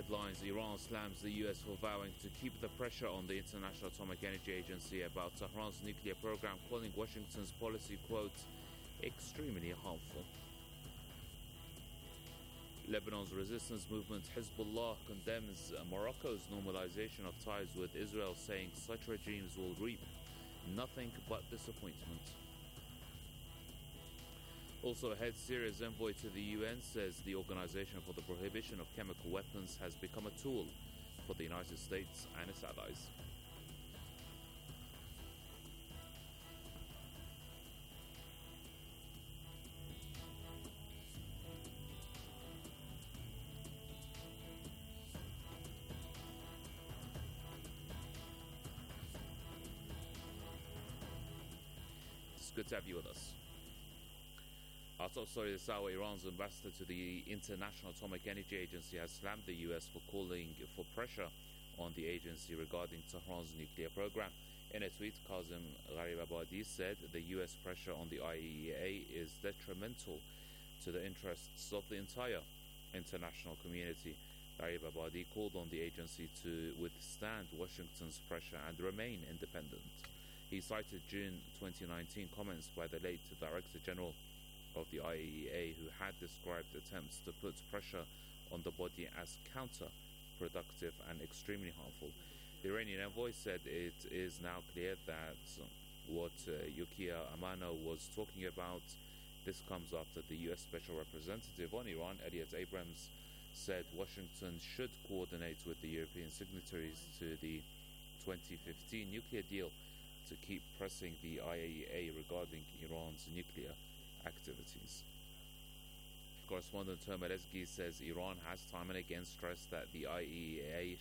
headlines, Iran slams the US for vowing to keep the pressure on the International Atomic Energy Agency about Tehran's nuclear program, calling Washington's policy, quote, extremely harmful. Lebanon's resistance movement Hezbollah condemns Morocco's normalization of ties with Israel, saying such regimes will reap nothing but disappointment. Also ahead, Syria's envoy to the UN says the Organization for the Prohibition of Chemical Weapons has become a tool for the United States and its allies. It's good to have you with us. Our top story this hour, Iran's ambassador to the International Atomic Energy Agency has slammed the US for calling for pressure on the agency regarding Tehran's nuclear program. In a tweet, Kazem Gharibabadi said the US pressure on the IAEA is detrimental to the interests of the entire international community. Gharibabadi called on the agency to withstand Washington's pressure and remain independent. He cited June 2019 comments by the late Director General of the IAEA, who had described attempts to put pressure on the body as counterproductive and extremely harmful. The Iranian envoy said it is now clear that what Yukiya Amano was talking about, this comes after the US Special Representative on Iran, Elliot Abrams, said Washington should coordinate with the European signatories to the 2015 nuclear deal to keep pressing the IAEA regarding Iran's nuclear activities. Correspondent Termelesgi says Iran has time and again stressed that the IAEA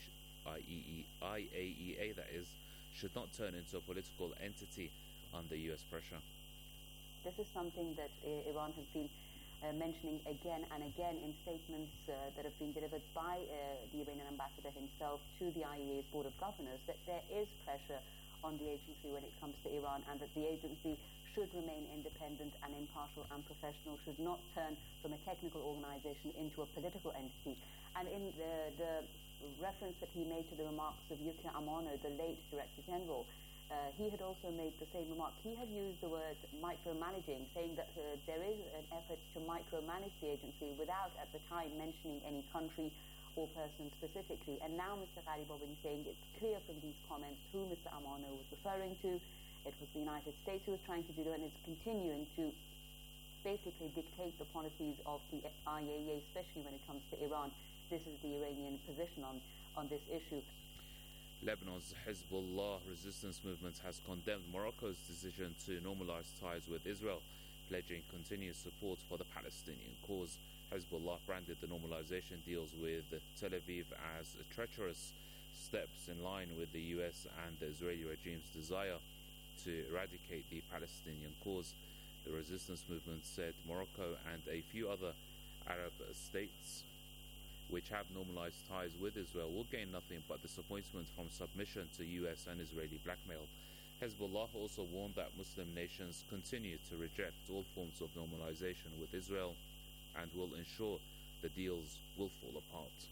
that is, should not turn into a political entity under US pressure. This is something that Iran has been mentioning again and again in statements that have been delivered by the Iranian ambassador himself to the IAEA's Board of Governors, that there is pressure on the agency when it comes to Iran, and that the agency should remain independent and impartial and professional, should not turn from a technical organization into a political entity. And in the reference that he made to the remarks of Yukiya Amano, the late Director General, he had also made the same remark. He had used the word micromanaging, saying that there is an effort to micromanage the agency without at the time mentioning any country or person specifically. And now Mr. Gharibabadi is saying it's clear from these comments who Mr. Amano was referring to. It was the United States who was trying to do it, and it's continuing to basically dictate the policies of the IAEA, especially when it comes to Iran. This is the Iranian position on this issue. Lebanon's Hezbollah resistance movement has condemned Morocco's decision to normalize ties with Israel, pledging continued support for the Palestinian cause. Hezbollah branded the normalization deals with Tel Aviv as treacherous steps in line with the US and the Israeli regime's desire to eradicate the Palestinian cause. The resistance movement said Morocco and a few other Arab states which have normalized ties with Israel will gain nothing but disappointment from submission to US and Israeli blackmail. Hezbollah also warned that Muslim nations continue to reject all forms of normalization with Israel and will ensure the deals will fall apart.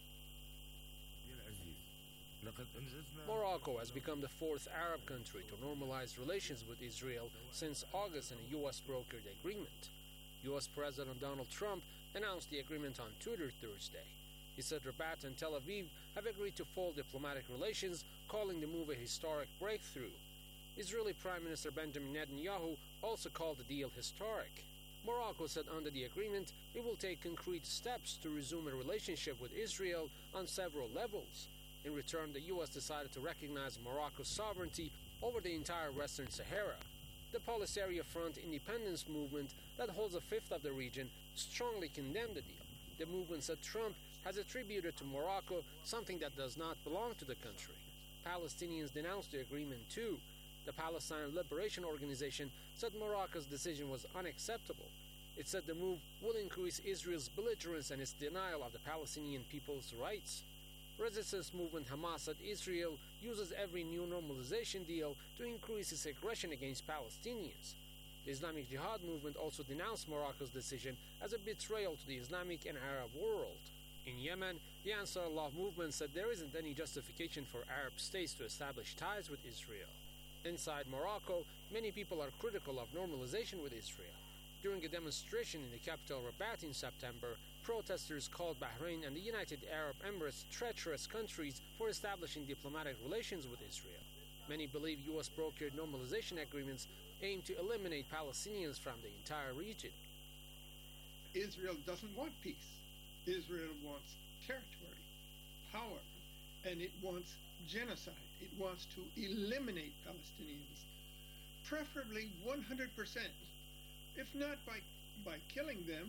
Morocco has become the fourth Arab country to normalize relations with Israel since August in a U.S. brokered agreement. U.S. President Donald Trump announced the agreement on Twitter Thursday. He said Rabat and Tel Aviv have agreed to full diplomatic relations, calling the move a historic breakthrough. Israeli Prime Minister Benjamin Netanyahu also called the deal historic. Morocco said under the agreement it will take concrete steps to resume a relationship with Israel on several levels. In return, the U.S. decided to recognize Morocco's sovereignty over the entire Western Sahara. The Polisario Front independence movement that holds a fifth of the region strongly condemned the deal. The movement said Trump has attributed to Morocco something that does not belong to the country. Palestinians denounced the agreement too. The Palestine Liberation Organization said Morocco's decision was unacceptable. It said the move will increase Israel's belligerence and its denial of the Palestinian people's rights. Resistance movement Hamas said Israel uses every new normalization deal to increase its aggression against Palestinians. The Islamic Jihad movement also denounced Morocco's decision as a betrayal to the Islamic and Arab world. In Yemen, The Ansar Allah movement said there isn't any justification for Arab states to establish ties with Israel. Inside Morocco, many people are critical of normalization with Israel. During a demonstration in the capital Rabat in September, protesters called Bahrain and the United Arab Emirates treacherous countries for establishing diplomatic relations with Israel. Many believe U.S.-brokered normalization agreements aim to eliminate Palestinians from the entire region. Israel doesn't want peace. Israel wants territory, power, and it wants genocide. It wants to eliminate Palestinians, preferably 100%. If not by killing them,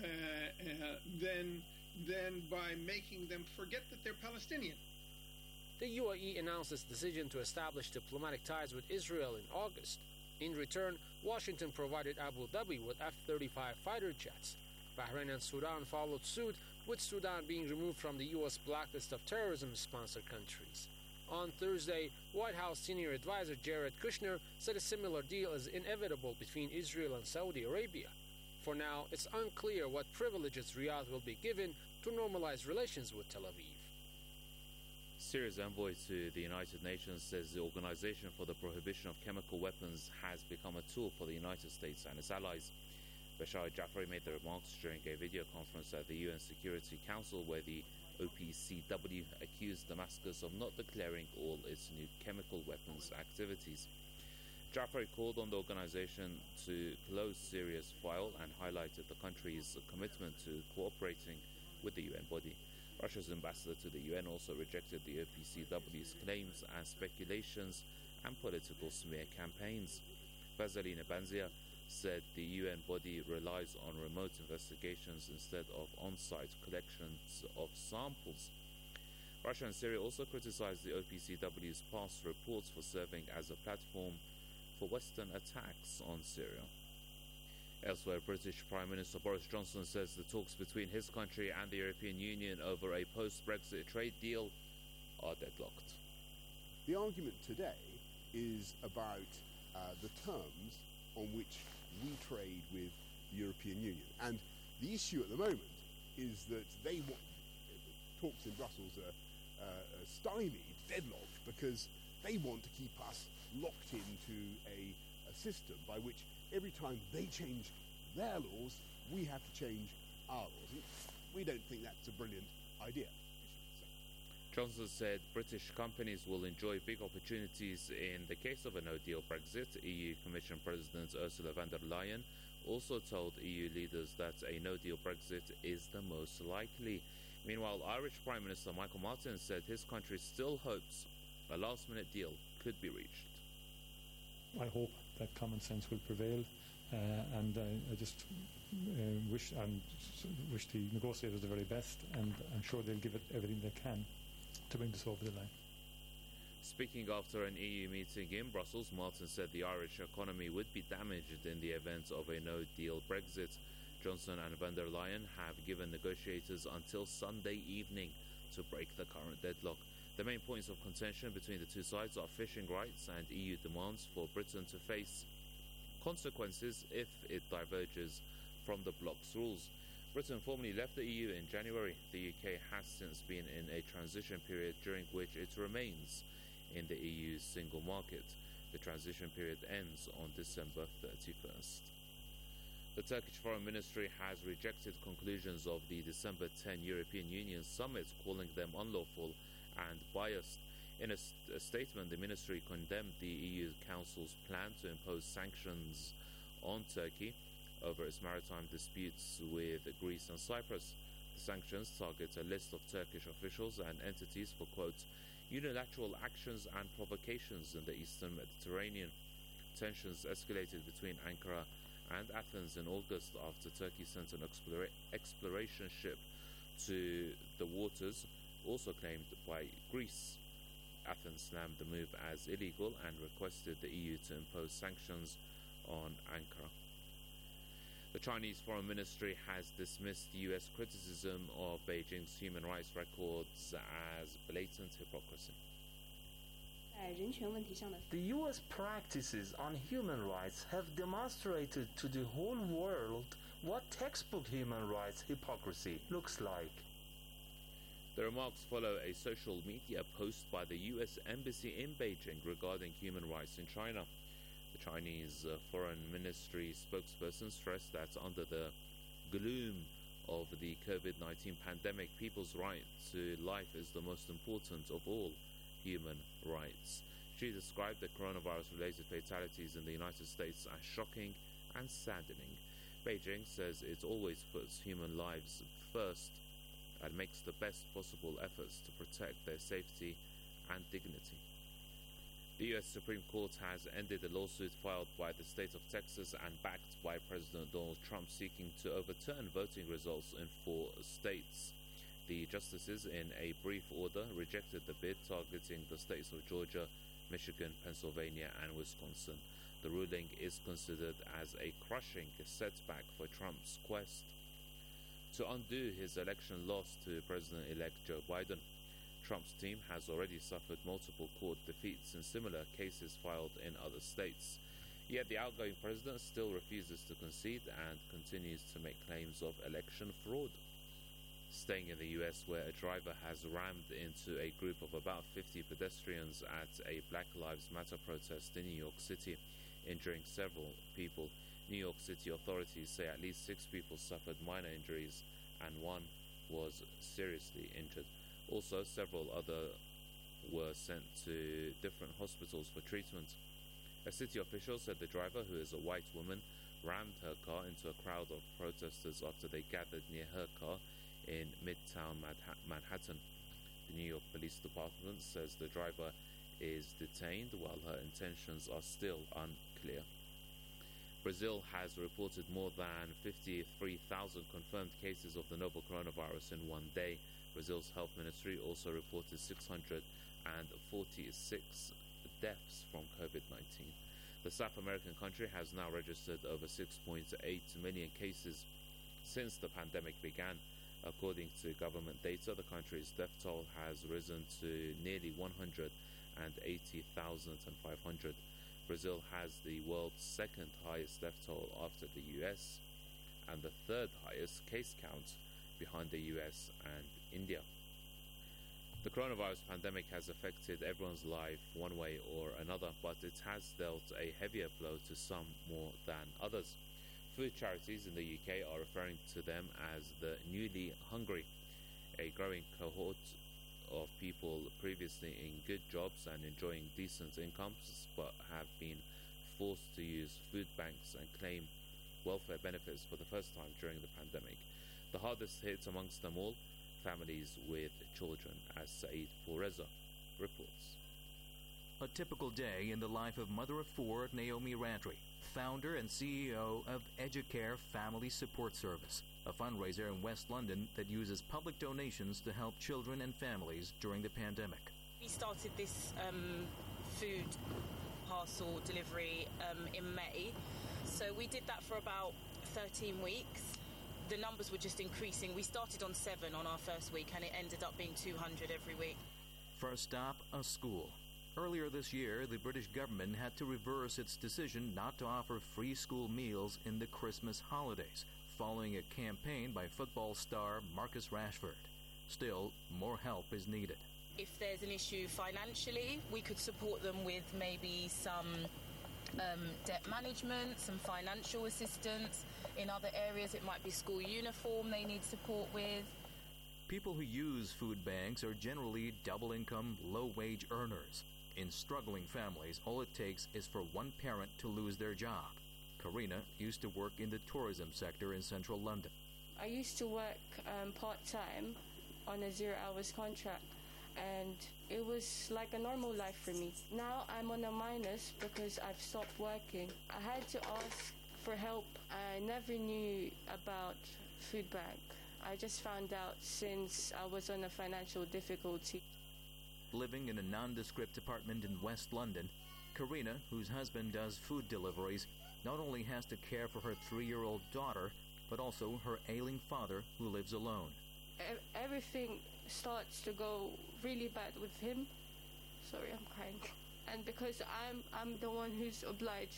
then by making them forget that they're Palestinian. The UAE announced its decision to establish diplomatic ties with Israel in August. In return, Washington provided Abu Dhabi with F-35 fighter jets. Bahrain and Sudan followed suit, with Sudan being removed from the U.S. blacklist of terrorism-sponsored countries. On Thursday, White House senior advisor Jared Kushner said a similar deal is inevitable between Israel and Saudi Arabia. For now, it's unclear what privileges Riyadh will be given to normalize relations with Tel Aviv. Syria's envoy to the United Nations says the Organization for the Prohibition of Chemical Weapons has become a tool for the United States and its allies. Bashar Jafari made the remarks during a video conference at the UN Security Council, where the OPCW accused Damascus of not declaring all its new chemical weapons activities. Jafari called on the organization to close Syria's file and highlighted the country's commitment to cooperating with the UN body. Russia's ambassador to the UN also rejected the OPCW's claims as speculations and political smear campaigns. Vasilina Banzia said the UN body relies on remote investigations instead of on-site collections of samples. Russia and Syria also criticized the OPCW's past reports for serving as a platform for Western attacks on Syria. Elsewhere, British Prime Minister Boris Johnson says the talks between his country and the European Union over a post-Brexit trade deal are deadlocked. The argument today is about the terms on which we trade with the European Union. And the issue at the moment is that talks in Brussels are stymied, deadlocked, because they want to keep us locked into a system by which every time they change their laws, we have to change our laws. And we don't think that's a brilliant idea. Johnson said British companies will enjoy big opportunities in the case of a no-deal Brexit. EU Commission President Ursula von der Leyen also told EU leaders that a no-deal Brexit is the most likely. Meanwhile, Irish Prime Minister Michael Martin said his country still hopes a last-minute deal could be reached. I hope that common sense will prevail, and I just wish the negotiators the very best, and I'm sure they'll give it everything they can to bring this over the line. Speaking after an EU meeting in Brussels, Martin said the Irish economy would be damaged in the event of a no-deal Brexit. Johnson and von der Leyen have given negotiators until Sunday evening to break the current deadlock. The main points of contention between the two sides are fishing rights and EU demands for Britain to face consequences if it diverges from the bloc's rules. Britain formally left the EU in January. The UK has since been in a transition period during which it remains in the EU's single market. The transition period ends on December 31st. The Turkish Foreign Ministry has rejected conclusions of the December 10 European Union summit, calling them unlawful and biased. In a statement, the ministry condemned the EU Council's plan to impose sanctions on Turkey over its maritime disputes with Greece and Cyprus. The sanctions target a list of Turkish officials and entities for, quote, unilateral actions and provocations in the eastern Mediterranean. Tensions escalated between Ankara and Athens in August after Turkey sent an exploration ship to the waters, also claimed by Greece. Athens slammed the move as illegal and requested the EU to impose sanctions on Ankara. The Chinese Foreign Ministry has dismissed US criticism of Beijing's human rights records as blatant hypocrisy. The US practices on human rights have demonstrated to the whole world what textbook human rights hypocrisy looks like. The remarks follow a social media post by the U.S. Embassy in Beijing regarding human rights in China. The Chinese Foreign Ministry spokesperson stressed that under the gloom of the COVID-19 pandemic, people's right to life is the most important of all human rights. She described the coronavirus-related fatalities in the United States as shocking and saddening. Beijing says it always puts human lives first and makes the best possible efforts to protect their safety and dignity. The U.S. Supreme Court has ended a lawsuit filed by the state of Texas and backed by President Donald Trump seeking to overturn voting results in 4 states. The justices, in a brief order, rejected the bid targeting the states of Georgia, Michigan, Pennsylvania, and Wisconsin. The ruling is considered as a crushing setback for Trump's quest to undo his election loss to President-elect Joe Biden. Trump's team has already suffered multiple court defeats in similar cases filed in other states. Yet the outgoing president still refuses to concede and continues to make claims of election fraud. Staying in the U.S., where a driver has rammed into a group of about 50 pedestrians at a Black Lives Matter protest in New York City, injuring several people. New York City authorities say at least 6 people suffered minor injuries and 1 was seriously injured. Also, several others were sent to different hospitals for treatment. A city official said the driver, who is a white woman, rammed her car into a crowd of protesters after they gathered near her car in Midtown Manhattan. The New York Police Department says the driver is detained while her intentions are still unclear. Brazil has reported more than 53,000 confirmed cases of the novel coronavirus in one day. Brazil's health ministry also reported 646 deaths from COVID-19. The South American country has now registered over 6.8 million cases since the pandemic began. According to government data, the country's death toll has risen to nearly 180,500. Brazil has the world's second highest death toll after the US and the third highest case count behind the US and India. The coronavirus pandemic has affected everyone's life one way or another, but it has dealt a heavier blow to some more than others. Food charities in the UK are referring to them as the newly hungry, a growing cohort of people previously in good jobs and enjoying decent incomes but have been forced to use food banks and claim welfare benefits for the first time during the pandemic. The hardest hit amongst them all, families with children, as Saeed Pourreza reports. A typical day in the life of mother of 4 Naomi Rantry, founder and CEO of Educare Family Support Service, a fundraiser in West London that uses public donations to help children and families during the pandemic. We started this food parcel delivery in May, so we did that for about 13 weeks. The numbers were just increasing. We started on 7 on our first week and it ended up being 200 every week. First stop, a school. Earlier this year, the British government had to reverse its decision not to offer free school meals in the Christmas holidays, following a campaign by football star Marcus Rashford. Still, more help is needed. If there's an issue financially, we could support them with maybe some debt management, some financial assistance. In other areas, it might be school uniform they need support with. People who use food banks are generally double-income, low-wage earners. In struggling families, all it takes is for one parent to lose their job. Karina used to work in the tourism sector in central London. I used to work part-time on a 0 hours contract, and it was like a normal life for me. Now I'm on a minus because I've stopped working. I had to ask for help. I never knew about food bank. I just found out since I was on a financial difficulty. Living in a nondescript apartment in West London, Karina, whose husband does food deliveries, not only has to care for her 3-year-old daughter, but also her ailing father who lives alone. Everything starts to go really bad with him. Sorry, I'm crying. And because I'm the one who's obliged,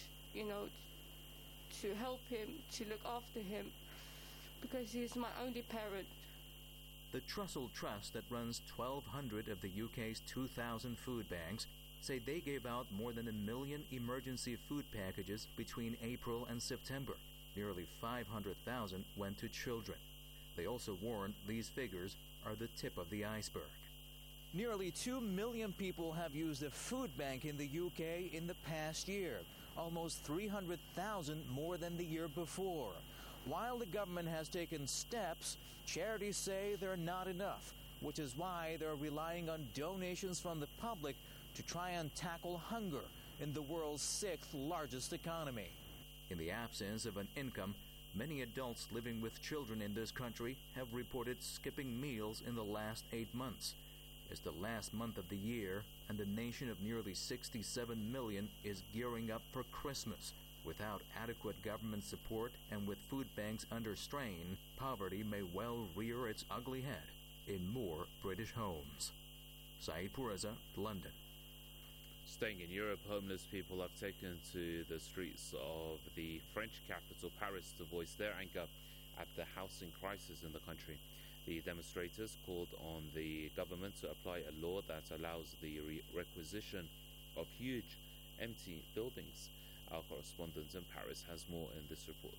to help him, to look after him, because he's my only parent. The Trussell Trust, that runs 1,200 of the UK's 2,000 food banks, say they gave out more than 1 million emergency food packages between April and September. Nearly 500,000 went to children. They also warned these figures are the tip of the iceberg. Nearly 2 million people have used a food bank in the UK in the past year, almost 300,000 more than the year before. While the government has taken steps, charities say they're not enough, which is why they're relying on donations from the public to try and tackle hunger in the world's 6th largest economy. In the absence of an income, many adults living with children in this country have reported skipping meals in the last 8 months. It's the last month of the year, and the nation of nearly 67 million is gearing up for Christmas. Without adequate government support and with food banks under strain, poverty may well rear its ugly head in more British homes. Saeed Pourreza, London. Staying in Europe, homeless people have taken to the streets of the French capital, Paris, to voice their anger at the housing crisis in the country. The demonstrators called on the government to apply a law that allows the requisition of huge empty buildings. Our correspondent in Paris has more in this report.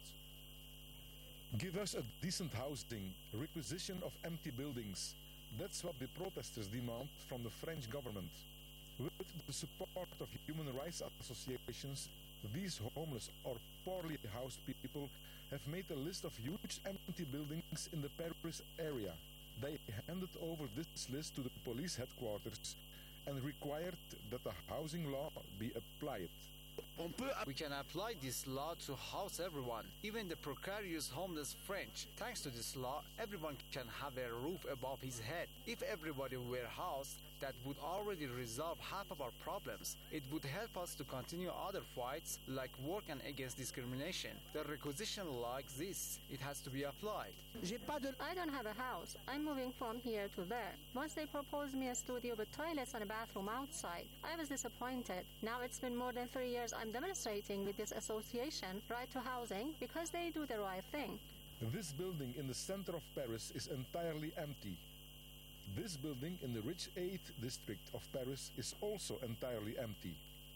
Give us a decent housing, requisition of empty buildings. That's what the protesters demand from the French government. With the support of human rights associations, these homeless or poorly housed people have made a list of huge empty buildings in the Paris area. They handed over this list to the police headquarters and required that the housing law be applied. We can apply this law to house everyone, even the precarious homeless French. Thanks to this law, everyone can have a roof above his head. If everybody were housed, that would already resolve half of our problems. It would help us to continue other fights like work and against discrimination. The requisition law exists. It has to be applied. I don't have a house. I'm moving from here to there. Once they proposed me a studio with toilets and a bathroom outside. I was disappointed. Now it's been more than 3 years I'm demonstrating with this association, Right to Housing, because they do the right thing. This building in the center of Paris is entirely empty. This building in the rich 8th district of Paris is also entirely empty.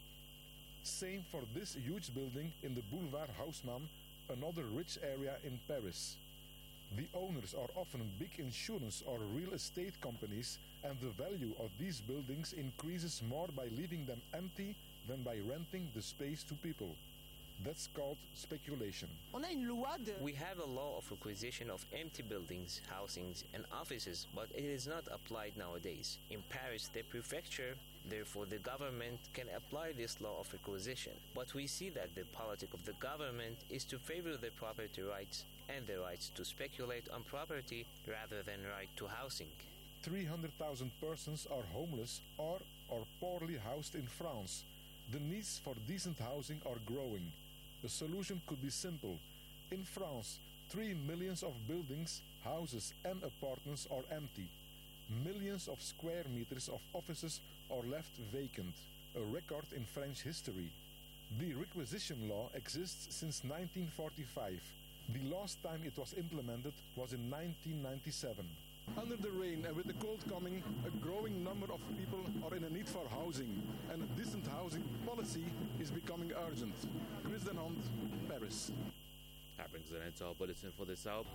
Same for this huge building in the Boulevard Haussmann, another rich area in Paris. The owners are often big insurance or real estate companies, and the value of these buildings increases more by leaving them empty than by renting the space to people. That's called speculation. We have a law of requisition of empty buildings, housings, and offices, but it is not applied nowadays. In Paris, the prefecture, therefore the government, can apply this law of requisition. But we see that the politic of the government is to favor the property rights and the rights to speculate on property rather than right to housing. 300,000 persons are homeless or poorly housed in France. The needs for decent housing are growing. The solution could be simple. In France, 3 million of buildings, houses and apartments are empty. Millions of square meters of offices are left vacant, a record in French history. The requisition law exists since 1945. The last time it was implemented was in 1997. Under the rain and with the cold coming, a growing number of people are in a need for housing, and a decent housing policy is becoming urgent. Chris Den Hond, Paris. That brings an end to our bulletin for this hour.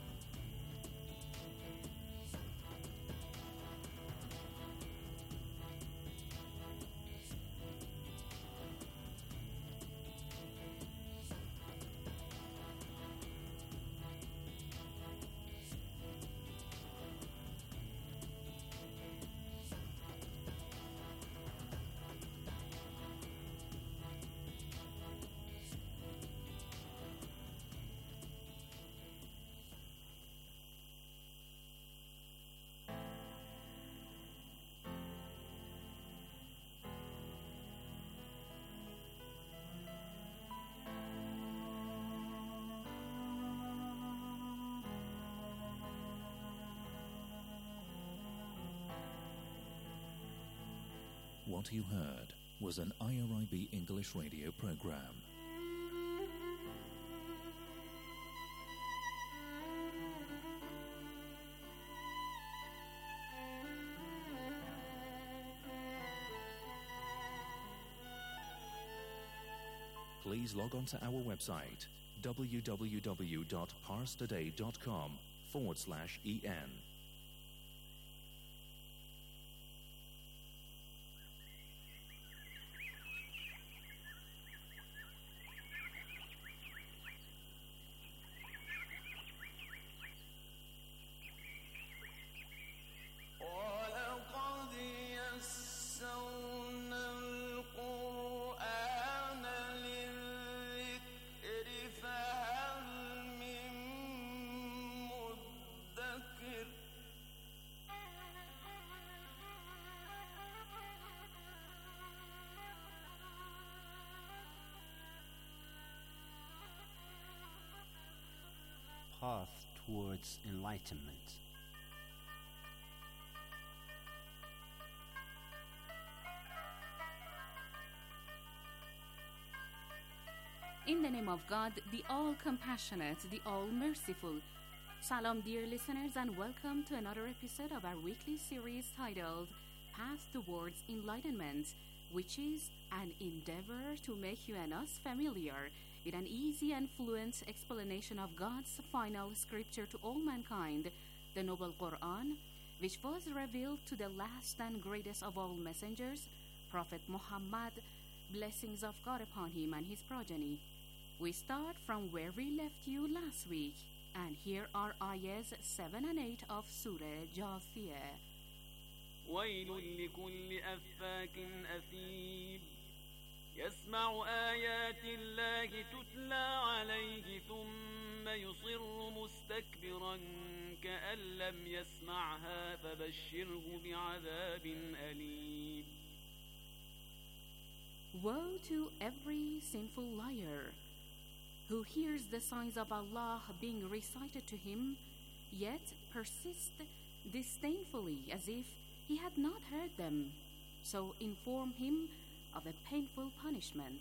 What you heard was an IRIB English radio program. please log on to our website www.parstoday.com/en. Path towards enlightenment. In the name of God, the all-compassionate, the all-merciful. Salam, dear listeners, and welcome to another episode of our weekly series titled Path Towards Enlightenment, which is an endeavor to make you and us familiar with an easy and fluent explanation of God's final scripture to all mankind, the Noble Quran, which was revealed to the last and greatest of all messengers, Prophet Muhammad, blessings of God upon him and his progeny. We start from where we left you last week, and here are ayahs 7 and 8 of Surah Jathiyah. ويل لكل أفاك أثيم يسمع آيات الله تتلى عليه ثم يصر مستكبرا كأن لم يسمعها فبشره بعذاب أليم. Woe to every sinful liar who hears the signs of Allah being recited to him, yet persists disdainfully as if he had not heard them. So inform him of a painful punishment.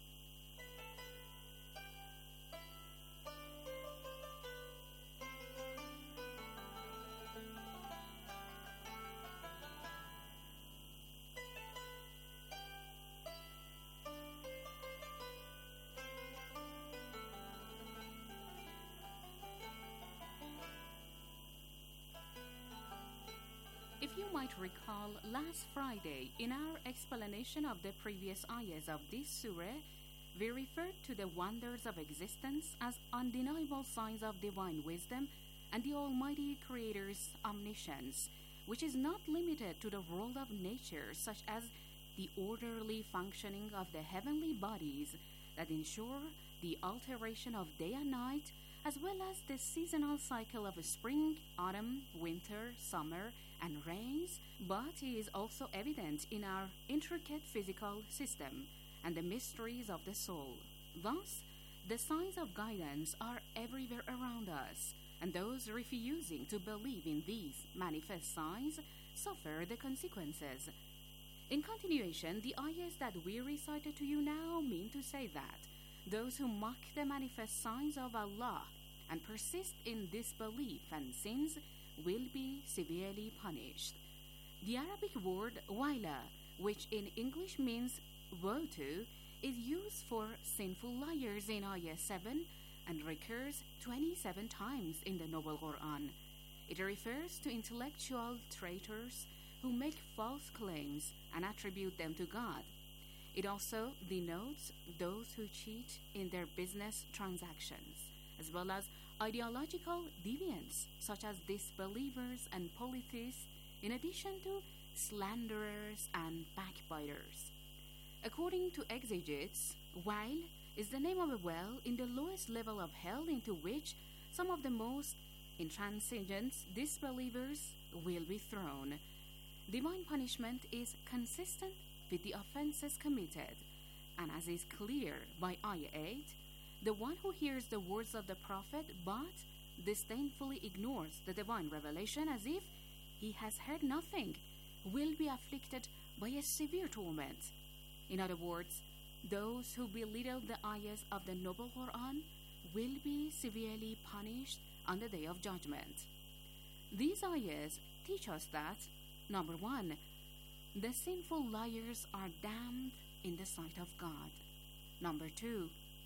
If you might recall, last Friday, in our explanation of the previous ayahs of this surah, we referred to the wonders of existence as undeniable signs of divine wisdom and the Almighty Creator's omniscience, which is not limited to the world of nature, such as the orderly functioning of the heavenly bodies that ensure the alteration of day and night, as well as the seasonal cycle of spring, autumn, winter, summer, and rains, but it is also evident in our intricate physical system and the mysteries of the soul. Thus, the signs of guidance are everywhere around us, and those refusing to believe in these manifest signs suffer the consequences. In continuation, the ayahs that we recited to you now mean to say that those who mock the manifest signs of Allah and persist in disbelief and sins will be severely punished. The Arabic word waila, which in English means woe to, is used for sinful liars in Ayah 7 and recurs 27 times in the Noble Quran. It refers to intellectual traitors who make false claims and attribute them to God. It also denotes those who cheat in their business transactions, as well as ideological deviants such as disbelievers and polytheists, in addition to slanderers and backbiters. According to exegetes, Wail is the name of a well in the lowest level of hell into which some of the most intransigent disbelievers will be thrown. Divine punishment is consistent with the offenses committed, and as is clear by Ayah 8, the one who hears the words of the Prophet but disdainfully ignores the divine revelation as if he has heard nothing will be afflicted by a severe torment. In other words, those who belittle the ayahs of the Noble Quran will be severely punished on the Day of Judgment. These ayahs teach us that, number 1, the sinful liars are damned in the sight of God. Number 2,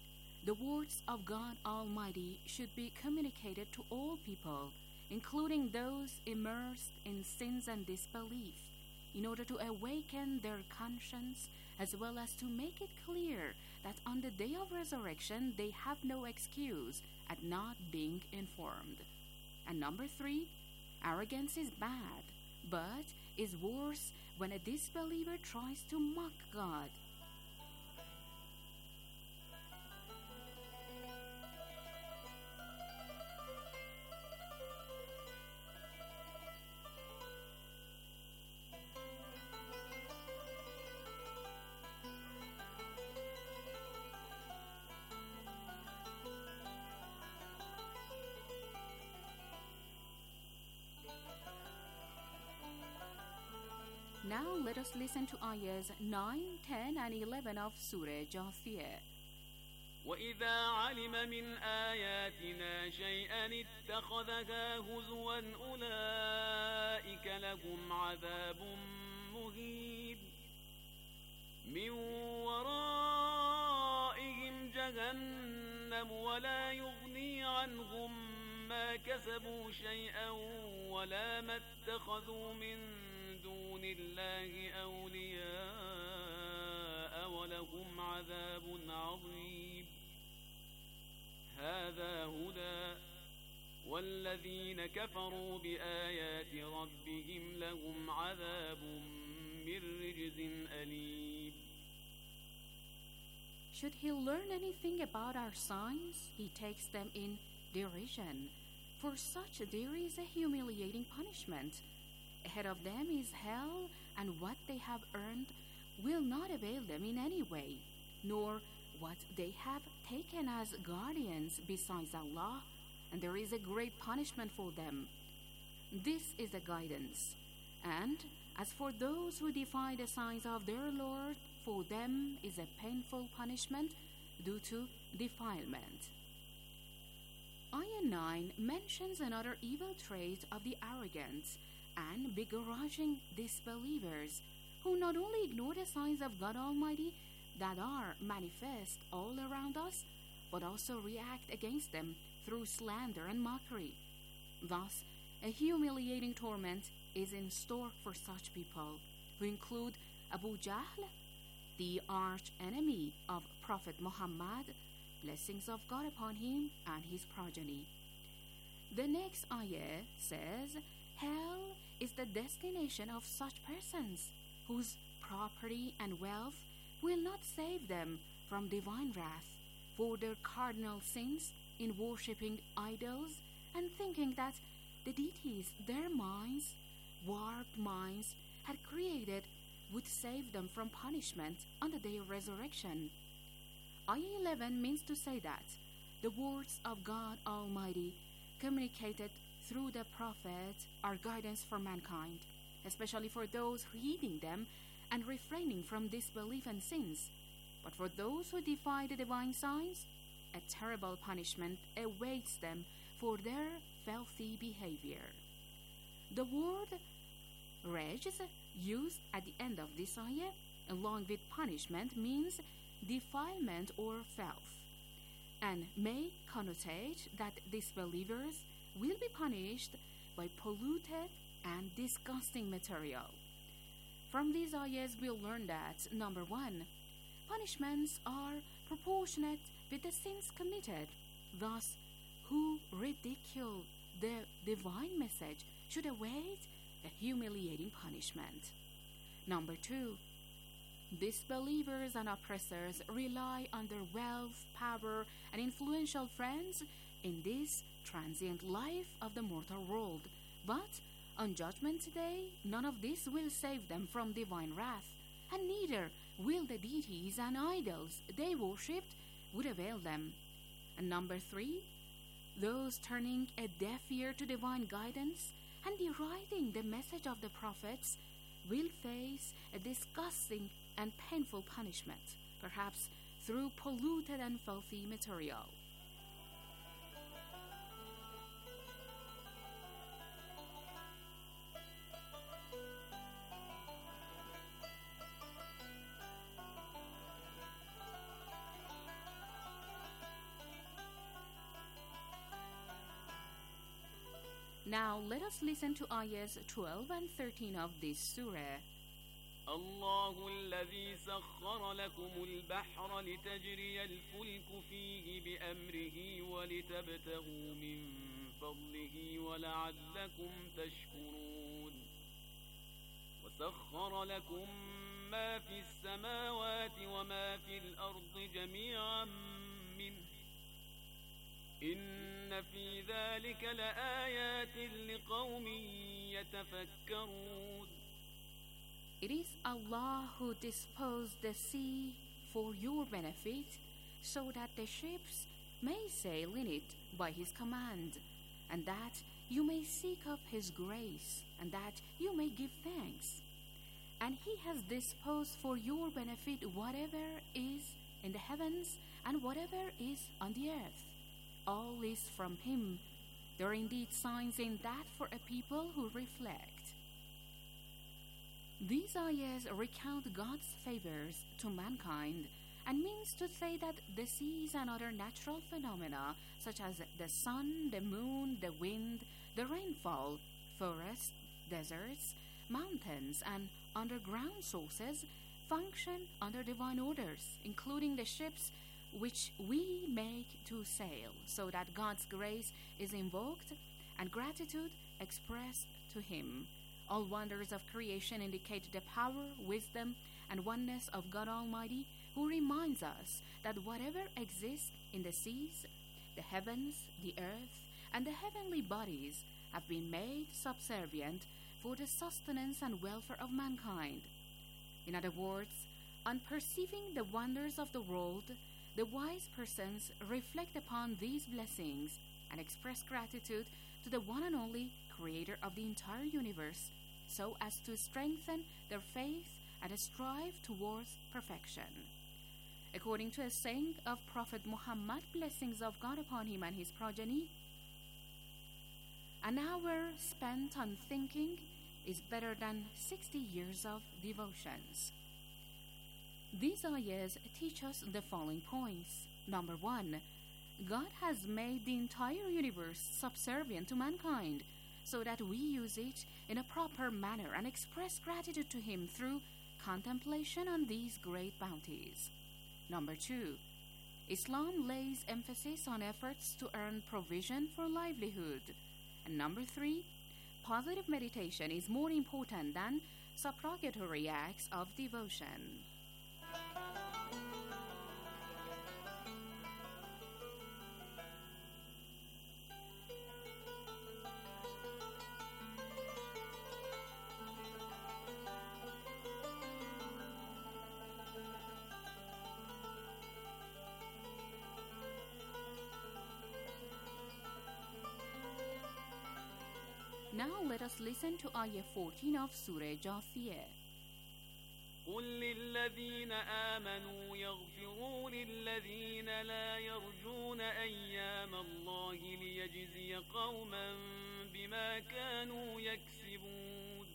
The words of God Almighty should be communicated to all people, including those immersed in sins and disbelief, in order to awaken their conscience, as well as to make it clear that on the day of resurrection they have no excuse at not being informed. And number 3, arrogance is bad, but is worse when a disbeliever tries to mock God. Now let us listen to ayahs 9, 10 and 11 of Surah Jathiyah. وإذا علم من آياتنا شيئا اتخذها هزوا أولئك لهم عذاب مهين من ورائهم جهنم ولا يغني عنهم ما كسبوا شيئا ولا ما اتخذوا من دون الله أولياء ولهم عذاب عظيم هذا هدى والذين كفروا بآيات ربهم لهم عذاب من رجز أليم. Should he learn anything about our signs, he takes them in derision. For such there is a humiliating punishment. Ahead of them is hell, and what they have earned will not avail them in any way, nor what they have taken as guardians besides Allah, and there is a great punishment for them. This is the guidance. And as for those who defy the signs of their Lord, for them is a painful punishment due to defilement. Ayah 9 mentions another evil trait of the arrogant and begrudging disbelievers, who not only ignore the signs of God Almighty that are manifest all around us, but also react against them through slander and mockery. Thus, a humiliating torment is in store for such people, who include Abu Jahl, the arch enemy of Prophet Muhammad, blessings of God upon him and his progeny. The next ayah says, hell is the destination of such persons whose property and wealth will not save them from divine wrath for their cardinal sins in worshipping idols and thinking that the deities their minds, warped minds, had created would save them from punishment on the day of resurrection. Ayah 11 means to say that the words of God Almighty communicated through the Prophet are guidance for mankind, especially for those heeding them and refraining from disbelief and sins. But for those who defy the divine signs, a terrible punishment awaits them for their filthy behavior. The word rajz, used at the end of this ayah, along with punishment, means defilement or filth, and may connotate that disbelievers will be punished by polluted and disgusting material. From these ayahs we'll learn that, number 1, punishments are proportionate with the sins committed. Thus, who ridicule the divine message should await a humiliating punishment. Number 2, disbelievers and oppressors rely on their wealth, power, and influential friends in this transient life of the mortal world. But on Judgment Day, none of this will save them from divine wrath, and neither will the deities and idols they worshipped would avail them. And number 3, those turning a deaf ear to divine guidance and deriding the message of the prophets will face a disgusting and painful punishment, perhaps through polluted and filthy material. Now let us listen to ayahs 12 and 13 of this surah. الله الذي سخر لكم البحر لتجري الفلك فيه بأمره ولتبتغوا من فضله ولعلكم تشكرون وسخر لكم ما في السماوات وما في الأرض جميعا منه إن في ذلك لآيات لقوم يتفكرون. It is Allah who disposed the sea for your benefit, so that the ships may sail in it by His command, and that you may seek of His grace, and that you may give thanks. And He has disposed for your benefit whatever is in the heavens and whatever is on the earth. All is from Him. There are indeed signs in that for a people who reflect. These ayahs recount God's favors to mankind and means to say that the seas and other natural phenomena such as the sun, the moon, the wind, the rainfall, forests, deserts, mountains, and underground sources function under divine orders, including the ships which we make to sail, so that God's grace is invoked and gratitude expressed to Him. All wonders of creation indicate the power, wisdom, and oneness of God Almighty, who reminds us that whatever exists in the seas, the heavens, the earth, and the heavenly bodies have been made subservient for the sustenance and welfare of mankind. In other words, on perceiving the wonders of the world, the wise persons reflect upon these blessings and express gratitude to the one and only Creator of the entire universe, so as to strengthen their faith and strive towards perfection. According to a saying of Prophet Muhammad, blessings of God upon him and his progeny, an hour spent on thinking is better than 60 years of devotions. These ayahs teach us the following points. Number 1, God has made the entire universe subservient to mankind, so that we use it in a proper manner and express gratitude to Him through contemplation on these great bounties. Number 2, Islam lays emphasis on efforts to earn provision for livelihood. And number 3, positive meditation is more important than supplicatory acts of devotion. Now let us listen to Ayah 14 of Surah Jathiyah. قل للذين آمنوا يغفروا للذين لا يرجون أيام الله ليجزي قوما بما كانوا يكسبون.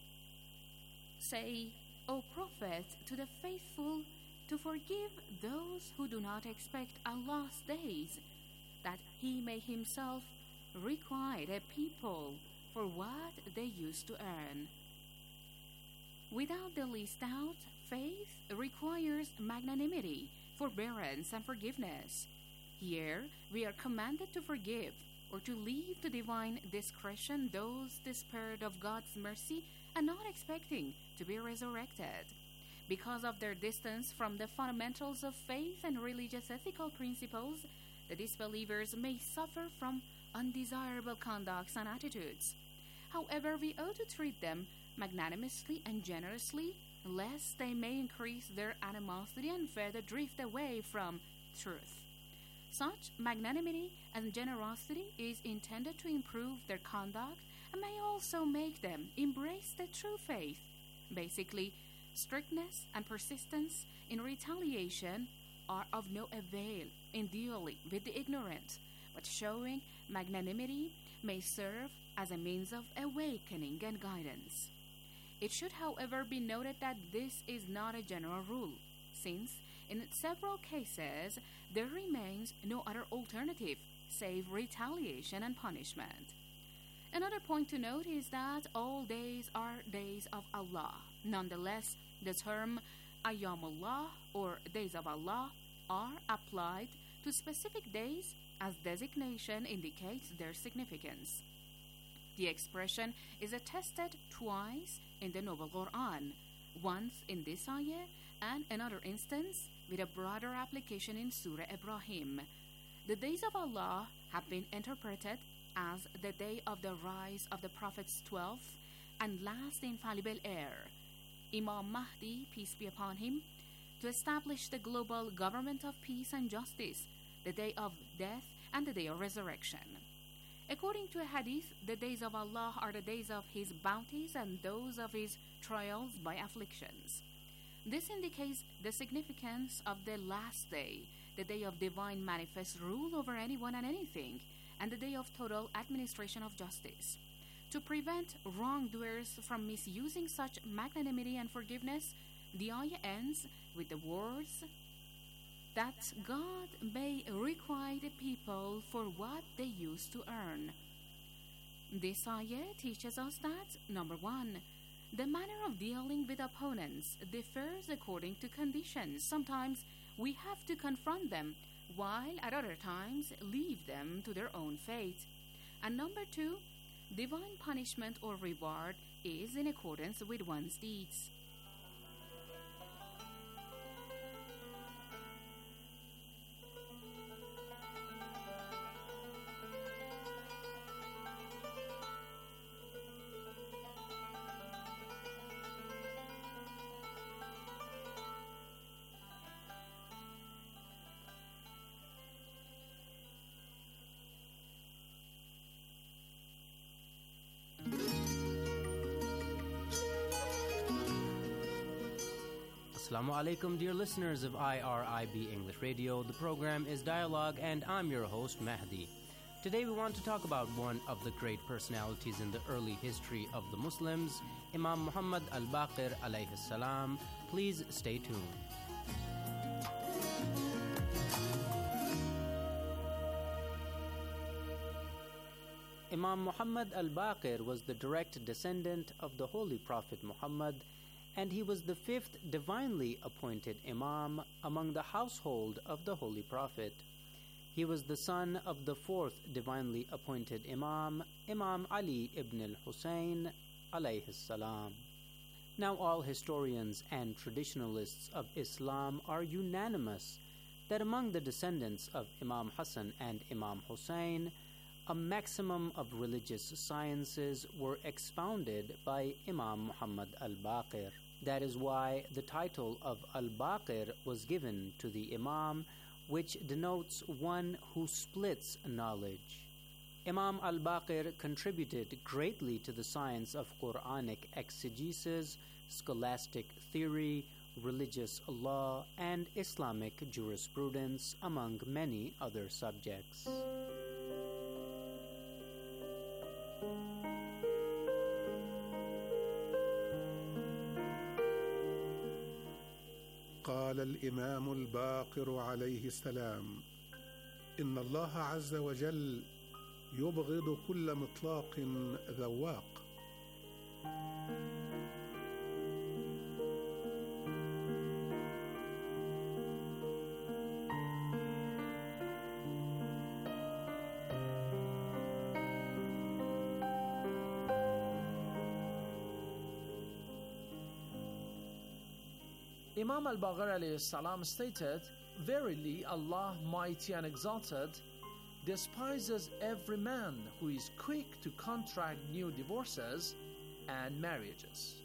Say, O Prophet, to the faithful, to forgive those who do not expect Allah's days, that He may Himself requite a people for what they used to earn. Without the least doubt, faith requires magnanimity, forbearance, and forgiveness. Here, we are commanded to forgive or to leave to divine discretion those despaired of God's mercy and not expecting to be resurrected. Because of their distance from the fundamentals of faith and religious ethical principles, the disbelievers may suffer from undesirable conducts and attitudes. However, we ought to treat them magnanimously and generously, lest they may increase their animosity and further drift away from truth. Such magnanimity and generosity is intended to improve their conduct and may also make them embrace the true faith. Basically, strictness and persistence in retaliation are of no avail in dealing with the ignorant, but showing magnanimity may serve as a means of awakening and guidance. It should, however, be noted that this is not a general rule, since in several cases there remains no other alternative save retaliation and punishment. Another point to note is that all days are days of Allah. Nonetheless, the term Ayyamullah or days of Allah are applied to specific days as designation indicates their significance. The expression is attested twice in the Noble Quran, once in this ayah and another instance with a broader application in Surah Ibrahim. The days of Allah have been interpreted as the day of the rise of the Prophet's 12th and last infallible heir, Imam Mahdi, peace be upon him, to establish the global government of peace and justice, the day of death and the day of resurrection. According to a hadith, the days of Allah are the days of His bounties and those of His trials by afflictions. This indicates the significance of the last day, the day of divine manifest rule over anyone and anything, and the day of total administration of justice. To prevent wrongdoers from misusing such magnanimity and forgiveness, the ayah ends with the words that God may requite people for what they used to earn. This ayah teaches us that, number one, the manner of dealing with opponents differs according to conditions. Sometimes we have to confront them, while at other times leave them to their own fate. And number two, divine punishment or reward is in accordance with one's deeds. Assalamu alaikum, dear listeners of IRIB English Radio. The program is Dialogue, and I'm your host, Mahdi. Today we want to talk about one of the great personalities in the early history of the Muslims, Imam Muhammad al-Baqir alayhi salam. Please stay tuned. Imam Muhammad al-Baqir was the direct descendant of the Holy Prophet Muhammad, and he was the fifth divinely appointed Imam among the household of the Holy Prophet. He was the son of the fourth divinely appointed Imam, Imam Ali ibn al-Husayn alayhi salam. Now all historians and traditionalists of Islam are unanimous that among the descendants of Imam Hassan and Imam Hussein, a maximum of religious sciences were expounded by Imam Muhammad al-Baqir. That is why the title of al-Baqir was given to the Imam, which denotes one who splits knowledge. Imam al-Baqir contributed greatly to the science of Quranic exegesis, scholastic theory, religious law, and Islamic jurisprudence, among many other subjects. قال الإمام الباقر عليه السلام: إن الله عز وجل يبغض كل مطلاق ذواق. Imam al-Baqir alayhi salam stated, "Verily Allah, mighty and exalted, despises every man who is quick to contract new divorces and marriages."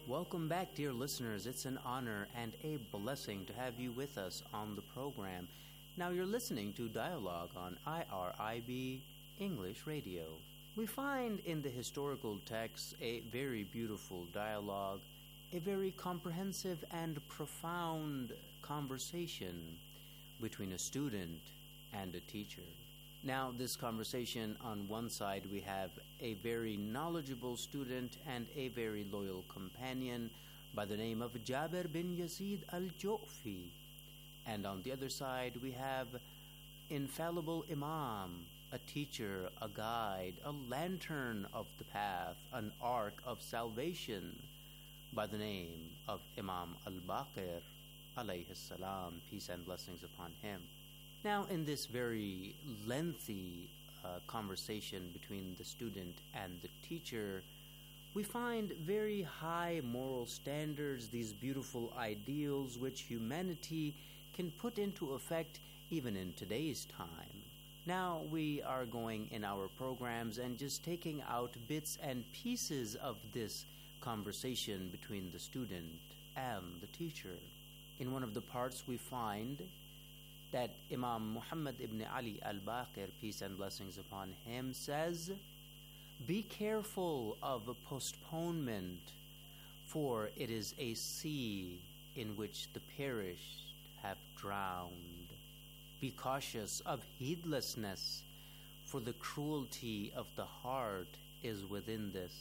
Welcome back, dear listeners. It's an honor and a blessing to have you with us on the program. Now you're listening to Dialogue on IRIB English Radio. We find in the historical texts a very beautiful dialogue, a very comprehensive and profound conversation between a student and a teacher. Now, this conversation, on one side we have a very knowledgeable student and a very loyal companion by the name of Jabir bin Yazid al-Ju'fi. And on the other side we have infallible Imam, a teacher, a guide, a lantern of the path, an ark of salvation by the name of Imam al-Baqir, alayhi salam, peace and blessings upon him. Now, in this very lengthy conversation between the student and the teacher, we find very high moral standards, these beautiful ideals which humanity can put into effect even in today's time. Now we are going in our programs and just taking out bits and pieces of this conversation between the student and the teacher. In one of the parts we find that Imam Muhammad ibn Ali al-Baqir, peace and blessings upon him, says, "Be careful of postponement, for it is a sea in which the perished have drowned. Be cautious of heedlessness, for the cruelty of the heart is within this.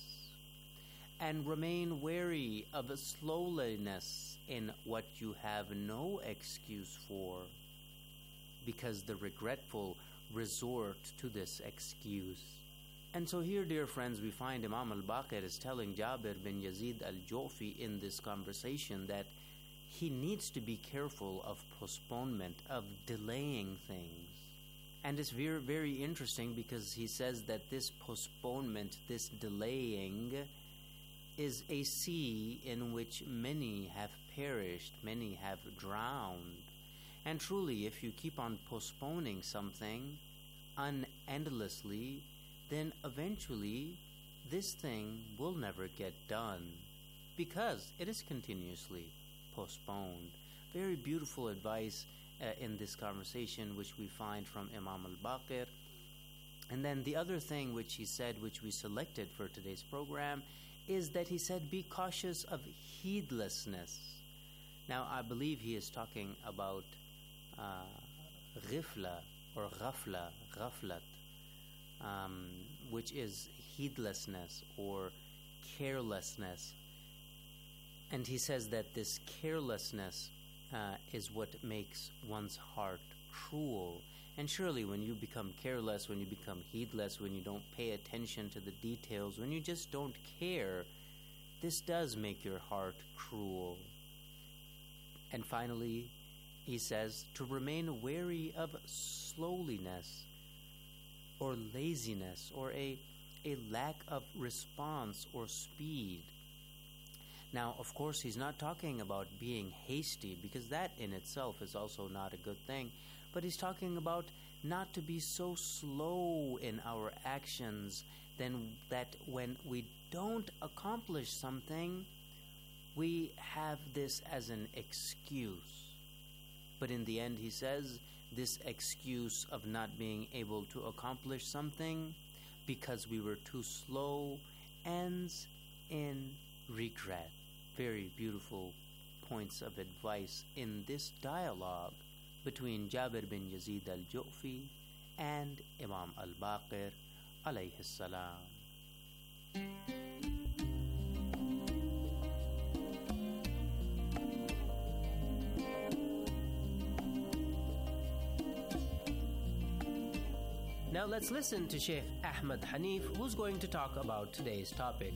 And remain wary of slowness in what you have no excuse for, because the regretful resort to this excuse." And so here, dear friends, we find Imam al-Baqir is telling Jabir bin Yazid al-Ju'fi in this conversation that he needs to be careful of postponement, of delaying things. And it's very, very interesting because he says that this postponement, this delaying, is a sea in which many have perished, many have drowned. And truly, if you keep on postponing something unendlessly, then eventually this thing will never get done because it is continuously postponed. Very beautiful advice in this conversation which we find from Imam al-Baqir. And then the other thing which he said, which we selected for today's program, is that he said, be cautious of heedlessness. Now I believe he is talking about ghifla or ghaflat, which is heedlessness or carelessness. And he says that this carelessness is what makes one's heart cruel. And surely when you become careless, when you become heedless, when you don't pay attention to the details, when you just don't care, this does make your heart cruel. And finally, he says to remain wary of slowness or laziness or a lack of response or speed. Now, of course, he's not talking about being hasty, because that in itself is also not a good thing. But he's talking about not to be so slow in our actions then that when we don't accomplish something, we have this as an excuse. But in the end, he says, this excuse of not being able to accomplish something because we were too slow ends in regret. Very beautiful points of advice in this dialogue between Jabir bin Yazid al-Ju'fi and Imam al-Baqir alayhi salam. Now let's listen to Sheikh Ahmed Hanif, who's going to talk about today's topic.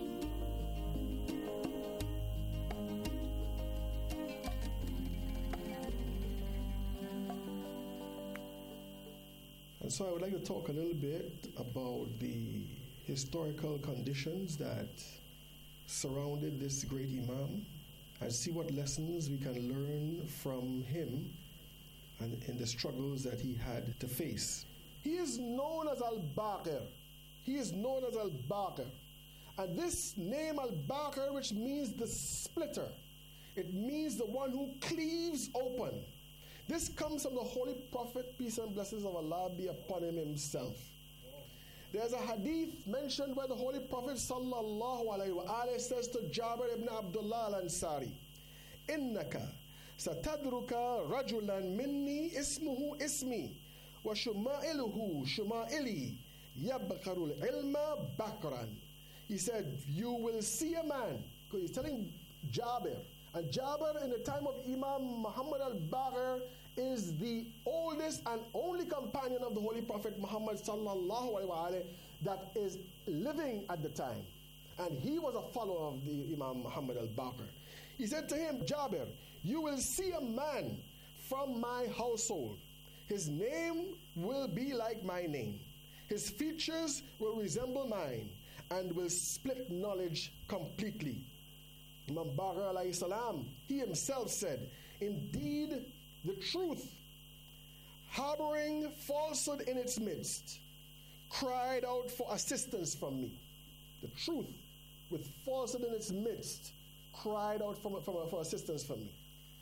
And so I would like to talk a little bit about the historical conditions that surrounded this great Imam and see what lessons we can learn from him and in the struggles that he had to face. He is known as Al-Baqir. He is known as Al-Baqir. And this name Al-Baqir, which means the splitter, it means the one who cleaves open. This comes from the Holy Prophet, peace and blessings of Allah be upon him himself. There's a hadith mentioned where the Holy Prophet sallallahu alaihi wasallam says to Jabir ibn Abdullah al-Ansari, "Innaka satadruka rajulan minni ismuhu ismi wa shuma'iluhu shuma'ili yabqarul ilma bakran." He said, you will see a man, because he's telling Jabir, and Jabir in the time of Imam Muhammad al-Baqir is the oldest and only companion of the Holy Prophet Muhammad sallallahu alaihi wasallam that is living at the time. And he was a follower of the Imam Muhammad al-Baqir. He said to him, Jabir, you will see a man from my household. His name will be like my name. His features will resemble mine and will split knowledge completely. Imam Baqir alayhi salam, he himself said, indeed, the truth, harboring falsehood in its midst, cried out for assistance from me. The truth, with falsehood in its midst, cried out for assistance from me.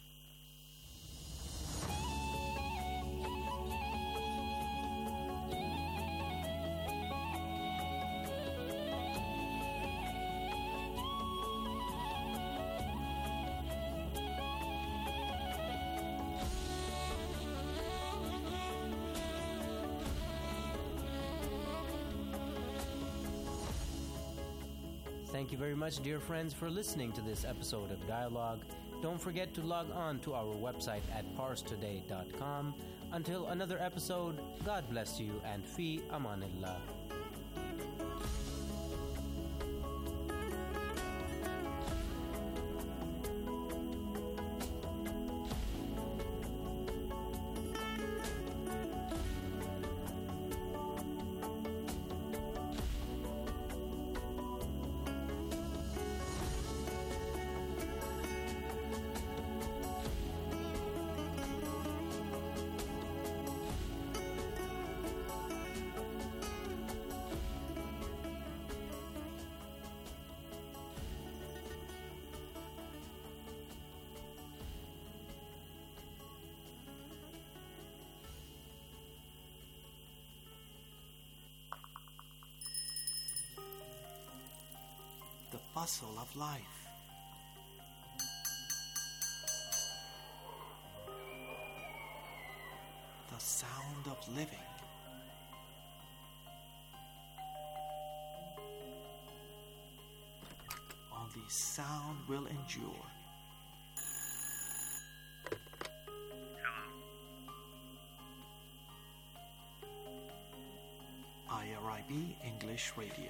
Thank you very much, dear friends, for listening to this episode of Dialogue. Don't forget to log on to our website at parstoday.com. Until another episode, God bless you and fi amanillah. The bustle of life. The sound of living. Only sound will endure. IRIB English Radio.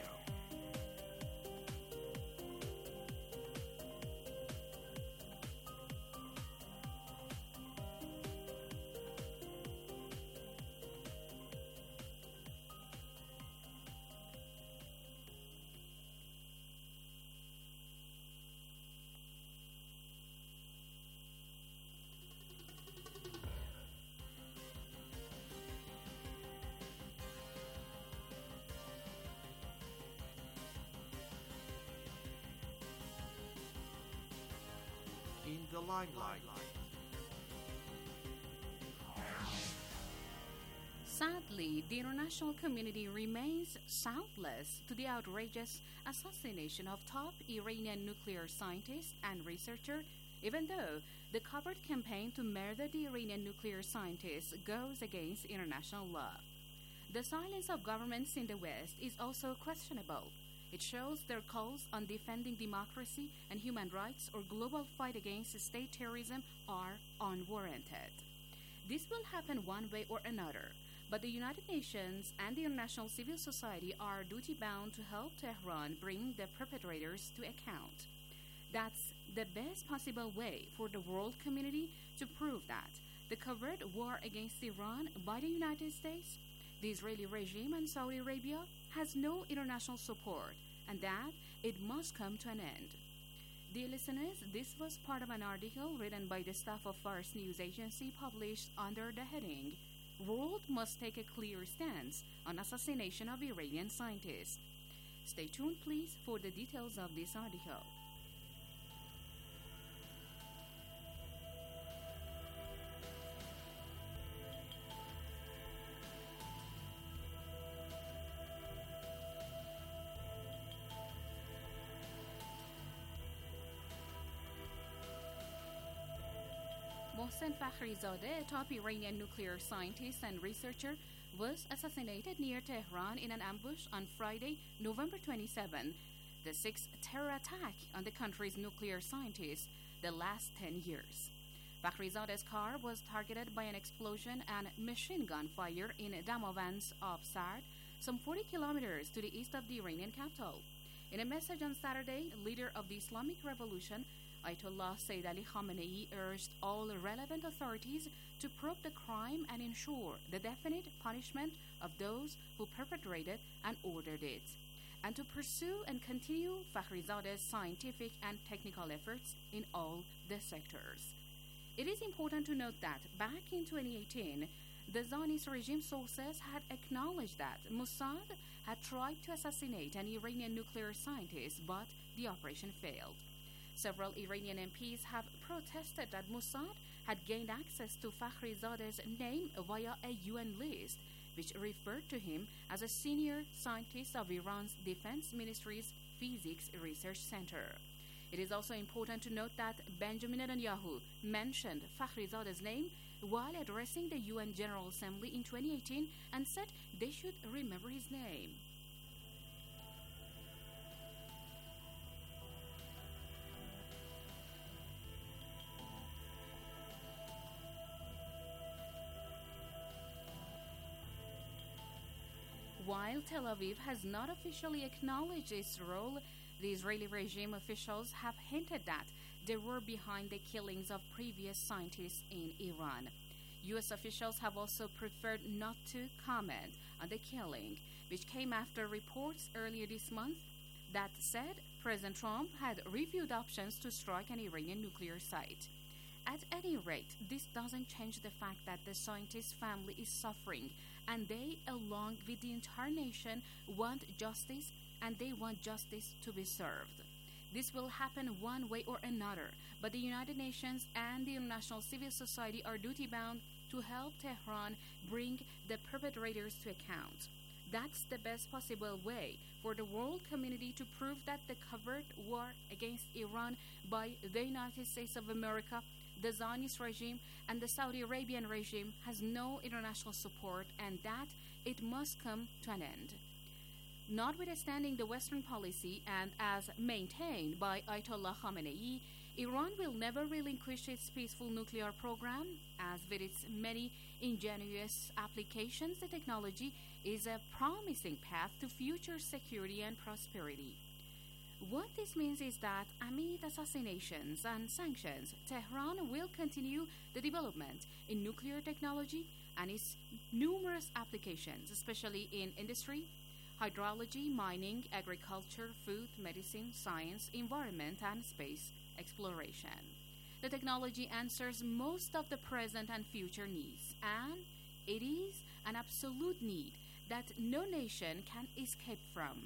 In the limelight. Sadly, the international community remains soundless to the outrageous assassination of top Iranian nuclear scientist and researcher, even though the covert campaign to murder the Iranian nuclear scientist goes against international law. The silence of governments in the West is also questionable. It shows their calls on defending democracy and human rights or global fight against state terrorism are unwarranted. This will happen one way or another, but the United Nations and the international civil society are duty-bound to help Tehran bring the perpetrators to account. That's the best possible way for the world community to prove that the covert war against Iran by the United States, the Israeli regime, and Saudi Arabia has no international support, and that it must come to an end. Dear listeners, this was part of an article written by the staff of Fars News Agency published under the heading, World Must Take a Clear Stance on Assassination of Iranian Scientists. Stay tuned, please, for the details of this article. Mohsen Fakhrizadeh, a top Iranian nuclear scientist and researcher, was assassinated near Tehran in an ambush on Friday, November 27, the sixth terror attack on the country's nuclear scientists the last 10 years. Fakhrizadeh's car was targeted by an explosion and machine gun fire in Damavand of Sard, some 40 kilometers to the east of the Iranian capital. In a message on Saturday, leader of the Islamic Revolution, Ayatollah Sayyid Ali Khamenei urged all relevant authorities to probe the crime and ensure the definite punishment of those who perpetrated and ordered it, and to pursue and continue Fakhrizadeh's scientific and technical efforts in all the sectors. It is important to note that back in 2018, the Zionist regime sources had acknowledged that Mossad had tried to assassinate an Iranian nuclear scientist, but the operation failed. Several Iranian MPs have protested that Mossad had gained access to Fakhrizadeh's name via a UN list, which referred to him as a senior scientist of Iran's Defense Ministry's Physics Research Center. It is also important to note that Benjamin Netanyahu mentioned Fakhrizadeh's name while addressing the UN General Assembly in 2018 and said they should remember his name. While Tel Aviv has not officially acknowledged its role, the Israeli regime officials have hinted that they were behind the killings of previous scientists in Iran. U.S. officials have also preferred not to comment on the killing, which came after reports earlier this month that said President Trump had reviewed options to strike an Iranian nuclear site. At any rate, this doesn't change the fact that the scientist's family is suffering, and they, along with the entire nation, want justice, and they want justice to be served. This will happen one way or another, but the United Nations and the international civil society are duty-bound to help Tehran bring the perpetrators to account. That's the best possible way for the world community to prove that the covert war against Iran by the United States of America, the Zionist regime, and the Saudi Arabian regime has no international support, and that it must come to an end. Notwithstanding the Western policy and as maintained by Ayatollah Khamenei, Iran will never relinquish its peaceful nuclear program. As with its many ingenious applications, the technology is a promising path to future security and prosperity. What this means is that amid assassinations and sanctions, Tehran will continue the development in nuclear technology and its numerous applications, especially in industry, hydrology, mining, agriculture, food, medicine, science, environment, and space exploration. The technology answers most of the present and future needs, and it is an absolute need that no nation can escape from.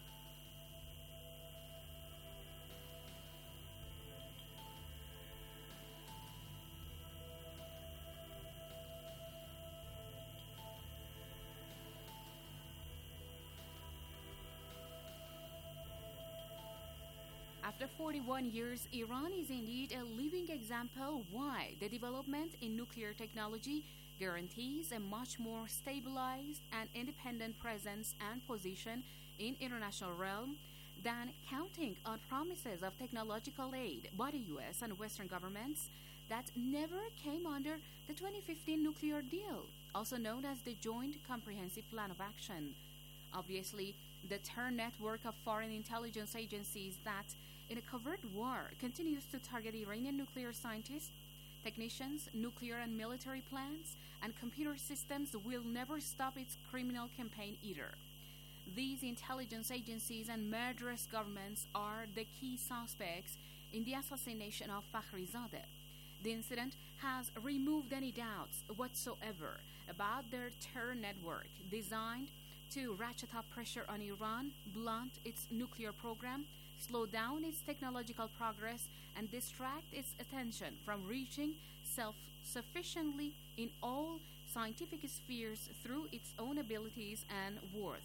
After 41 years, Iran is indeed a living example why the development in nuclear technology guarantees a much more stabilized and independent presence and position in international realm than counting on promises of technological aid by the US and Western governments that never came under the 2015 nuclear deal, also known as the Joint Comprehensive Plan of Action. Obviously, the terror network of foreign intelligence agencies that in a covert war continues to target Iranian nuclear scientists, technicians, nuclear and military plants, and computer systems will never stop its criminal campaign either. These intelligence agencies and murderous governments are the key suspects in the assassination of Fakhrizadeh. The incident has removed any doubts whatsoever about their terror network designed to ratchet up pressure on Iran, blunt its nuclear program, slow down its technological progress, and distract its attention from reaching self-sufficiency in all scientific spheres through its own abilities and worth.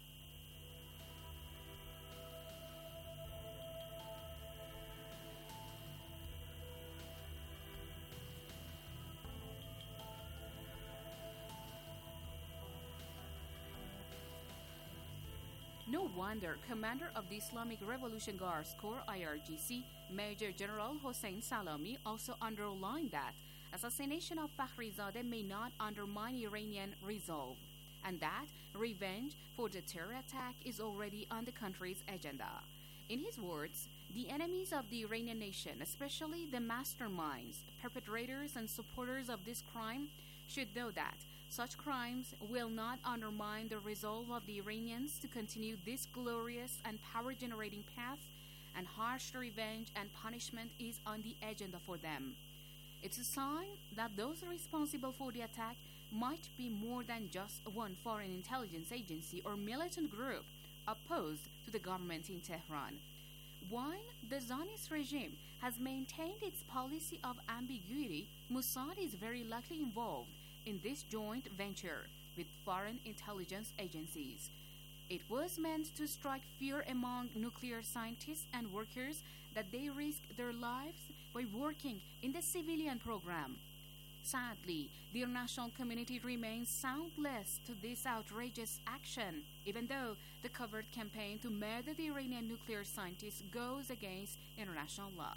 No wonder Commander of the Islamic Revolution Guards Corps IRGC, Major General Hossein Salami, also underlined that assassination of Fakhrizadeh may not undermine Iranian resolve, and that revenge for the terror attack is already on the country's agenda. In his words, the enemies of the Iranian nation, especially the masterminds, perpetrators, and supporters of this crime, should know that such crimes will not undermine the resolve of the Iranians to continue this glorious and power-generating path, and harsh revenge and punishment is on the agenda for them. It's a sign that those responsible for the attack might be more than just one foreign intelligence agency or militant group opposed to the government in Tehran. While the Zionist regime has maintained its policy of ambiguity, Mossad is very likely involved in this joint venture with foreign intelligence agencies. It was meant to strike fear among nuclear scientists and workers that they risk their lives by working in the civilian program. Sadly, the international community remains soundless to this outrageous action, even though the covert campaign to murder the Iranian nuclear scientists goes against international law.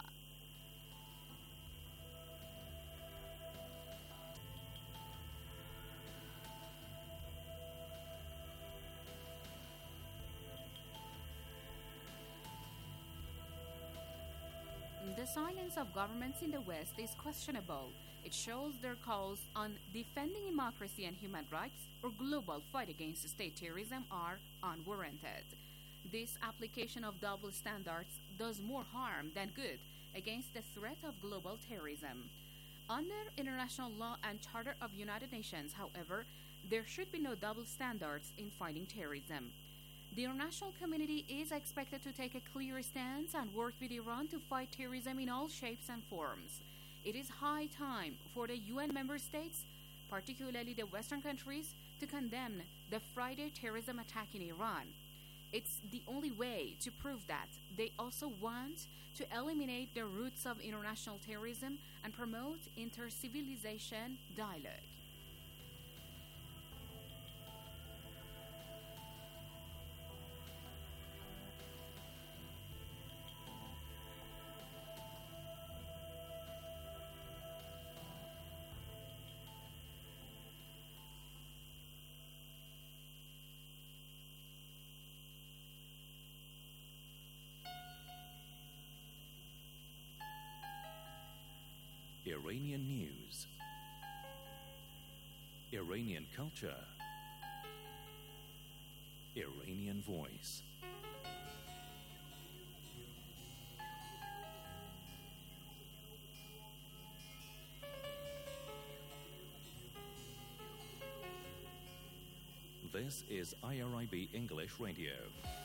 The silence of governments in the West is questionable. It shows their calls on defending democracy and human rights or global fight against state terrorism are unwarranted. This application of double standards does more harm than good against the threat of global terrorism. Under international law and Charter of United Nations, however, there should be no double standards in fighting terrorism. The international community is expected to take a clear stance and work with Iran to fight terrorism in all shapes and forms. It is high time for the UN member states, particularly the Western countries, to condemn the Friday terrorism attack in Iran. It's the only way to prove that they also want to eliminate the roots of international terrorism and promote inter-civilization dialogue. Iranian news, Iranian culture, Iranian voice. This is IRIB English Radio.